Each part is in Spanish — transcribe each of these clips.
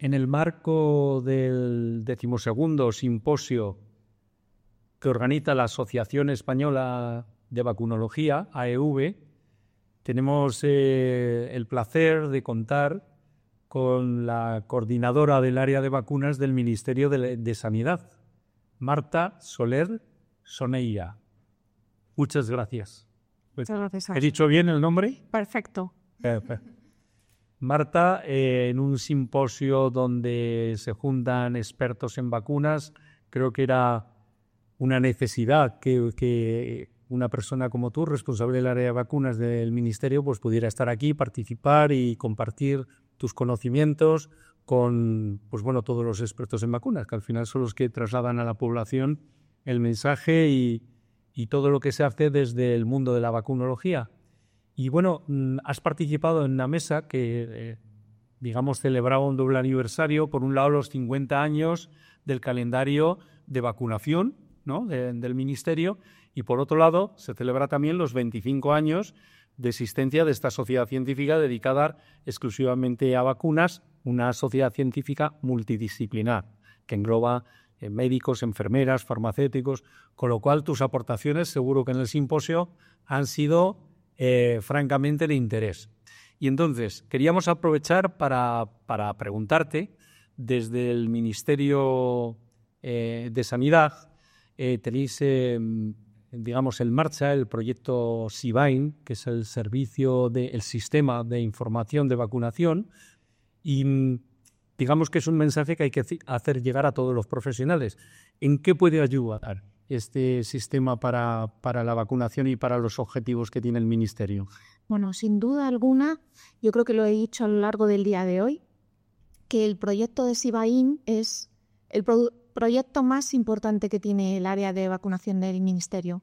En el marco del 12º simposio que organiza la Asociación Española de Vacunología, AEV, tenemos el placer de contar con la coordinadora del área de vacunas del Ministerio de Sanidad, Marta Soler Soneira. Muchas gracias. Muchas gracias. ¿He dicho bien el nombre? Perfecto. Marta, en un simposio donde se juntan expertos en vacunas, creo que era una necesidad que una persona como tú, responsable del área de vacunas del Ministerio, pues pudiera estar aquí, participar y compartir tus conocimientos con todos los expertos en vacunas, que al final son los que trasladan a la población el mensaje y todo lo que se hace desde el mundo de la vacunología. Y bueno, has participado en una mesa que, celebraba un doble aniversario. Por un lado, los 50 años del calendario de vacunación, ¿no?, del Ministerio, y por otro lado, se celebra también los 25 años de existencia de esta sociedad científica dedicada exclusivamente a vacunas, una sociedad científica multidisciplinar que engloba médicos, enfermeras, farmacéuticos, con lo cual tus aportaciones seguro que en el simposio han sido francamente de interés. Y entonces queríamos aprovechar para preguntarte, desde el Ministerio de Sanidad tenéis en marcha el proyecto SIVAIN, que es el sistema de información de vacunación, y digamos que es un mensaje que hay que hacer llegar a todos los profesionales. ¿En qué puede ayudar este sistema para la vacunación y para los objetivos que tiene el Ministerio? Bueno, sin duda alguna, yo creo que lo he dicho a lo largo del día de hoy, que el proyecto de SIVAIN es el proyecto más importante que tiene el área de vacunación del Ministerio.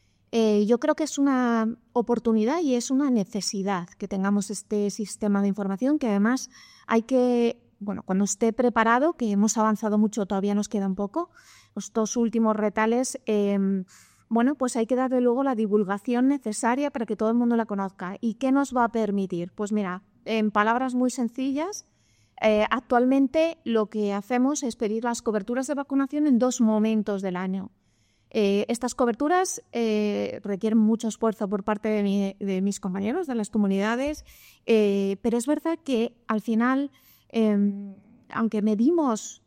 Yo creo que es una oportunidad y es una necesidad que tengamos este sistema de información, que además hay que, cuando esté preparado, que hemos avanzado mucho, todavía nos queda un poco, estos últimos retales, pues hay que darle luego la divulgación necesaria para que todo el mundo la conozca. ¿Y qué nos va a permitir? Pues mira, en palabras muy sencillas, actualmente lo que hacemos es pedir las coberturas de vacunación en 2 momentos del año. Estas coberturas requieren mucho esfuerzo por parte de mis compañeros, de las comunidades, pero es verdad que al final, aunque medimos,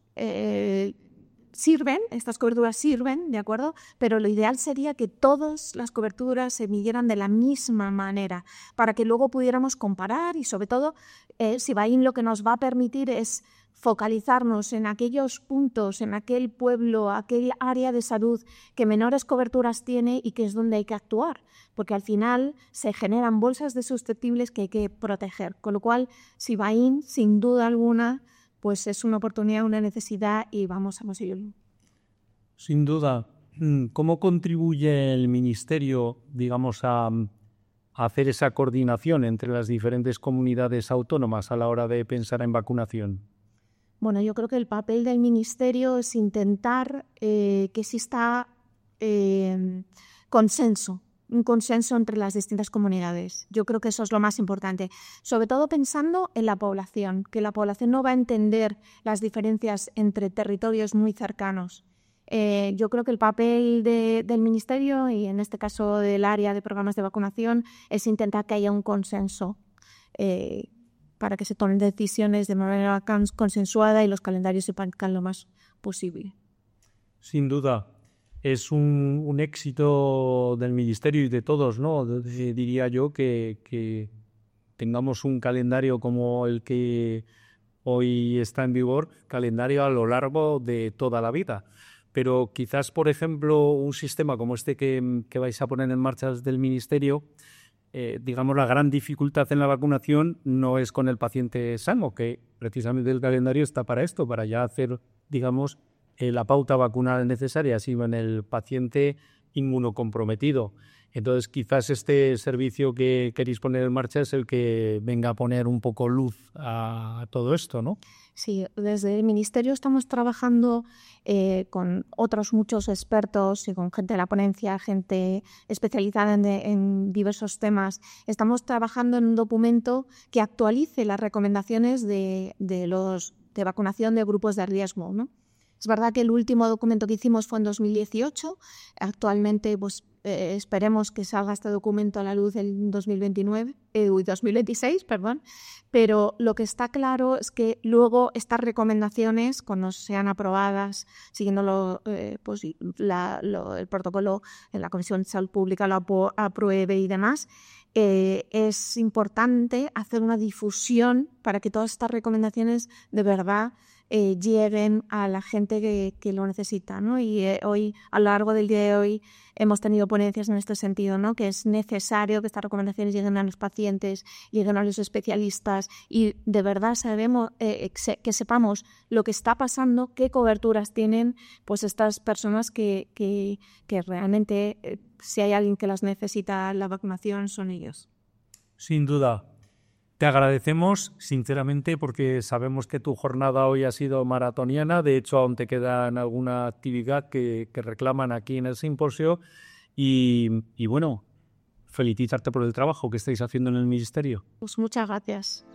estas coberturas sirven, ¿de acuerdo? Pero lo ideal sería que todas las coberturas se midieran de la misma manera para que luego pudiéramos comparar y, sobre todo, SIVAIN lo que nos va a permitir es focalizarnos en aquellos puntos, en aquel pueblo, aquel área de salud que menores coberturas tiene y que es donde hay que actuar, porque al final se generan bolsas de susceptibles que hay que proteger. Con lo cual, SIVAIN, sin duda alguna, pues es una oportunidad, una necesidad y vamos a conseguirlo. Sin duda. ¿Cómo contribuye el Ministerio, a hacer esa coordinación entre las diferentes comunidades autónomas a la hora de pensar en vacunación? Bueno, yo creo que el papel del Ministerio es intentar que exista un consenso entre las distintas comunidades. Yo creo que eso es lo más importante, sobre todo pensando en la población, que la población no va a entender las diferencias entre territorios muy cercanos. Yo creo que el papel del Ministerio y en este caso del área de programas de vacunación es intentar que haya un consenso para que se tomen decisiones de manera consensuada y los calendarios se parezcan lo más posible. Sin duda. Es un éxito del Ministerio y de todos, ¿no? Diría yo que tengamos un calendario como el que hoy está en vigor, calendario a lo largo de toda la vida. Pero quizás, por ejemplo, un sistema como este que vais a poner en marcha desde el Ministerio, la gran dificultad en la vacunación no es con el paciente sano, que precisamente el calendario está para esto, para ya hacer, la pauta vacunal necesaria, sino en el paciente inmunocomprometido. Entonces, quizás este servicio que queréis poner en marcha es el que venga a poner un poco luz a todo esto, ¿no? Sí, desde el Ministerio estamos trabajando con otros muchos expertos y con gente de la ponencia, gente especializada en diversos temas. Estamos trabajando en un documento que actualice las recomendaciones de los de vacunación de grupos de riesgo, ¿no? Es verdad que el último documento que hicimos fue en 2018. Actualmente, pues, esperemos que salga este documento a la luz en 2026, perdón. Pero lo que está claro es que luego estas recomendaciones, cuando sean aprobadas, siguiendo pues, el protocolo en la Comisión de Salud Pública lo apruebe y demás, es importante hacer una difusión para que todas estas recomendaciones de verdad lleguen a la gente que lo necesita, ¿no? Y hoy, a lo largo del día de hoy, hemos tenido ponencias en este sentido, ¿no? Que es necesario que estas recomendaciones lleguen a los pacientes, lleguen a los especialistas y de verdad que sepamos lo que está pasando, qué coberturas tienen pues estas personas que realmente, si hay alguien que las necesita la vacunación, son ellos. Sin duda. Te agradecemos sinceramente porque sabemos que tu jornada hoy ha sido maratoniana. De hecho, aún te quedan alguna actividad que reclaman aquí en el simposio. Y bueno, felicitarte por el trabajo que estáis haciendo en el Ministerio. Pues muchas gracias.